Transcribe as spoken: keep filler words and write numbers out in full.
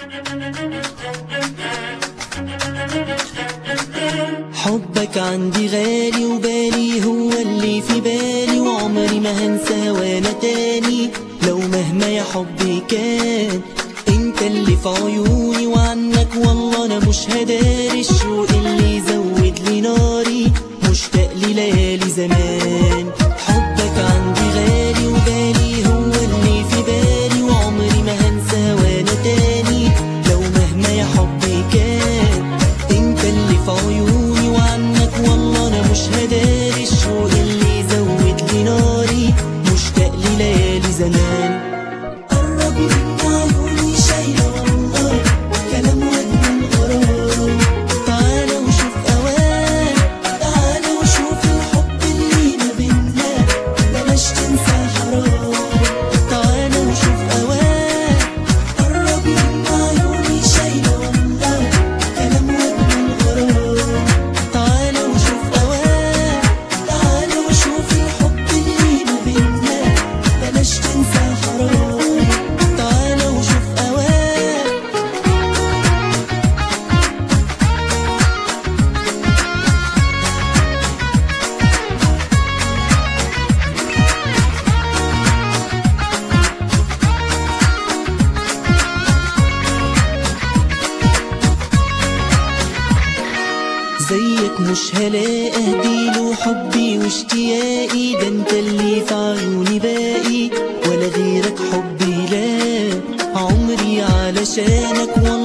حبك عندي غالي وبالي هو اللي في بالي، وعمري ما هنسى وانا تاني لو مهما يا حبي كان. انت اللي في عيوني وعنك والله انا مش هداري، الشوق اللي يزود لي ناري مشتاق لي ليالي زمان. حبك عندي غالي وبالي هو اللي في بالي، وعمري ما هنسى وانا تاني لو مهما يا حبي كان. انت اللي في عيوني وعنك والله انا مش هداري، الشوق اللي يزود لي ناري مشتاق لي ليالي زمان. قرب من عيوني شايله والله كلام واجمل غرام، تعالى وشوف اوان، تعالى وشوف الحب اللي ما بينا بلاش تنسى حرام. تعالى وشوف اوان، قرب من عيوني شايله والله كلام واجمل غرام، تعالى وشوف اوان، تعالى وشوف الحب اللي ما بينا بلاش تنسى حرام. تعالى وشوف اوان. زيك مش هلاقي اهديله حبي واشتياقي، ده انت اللي في عيوني باقي ولا غيرك حبي لا. عمري علشانك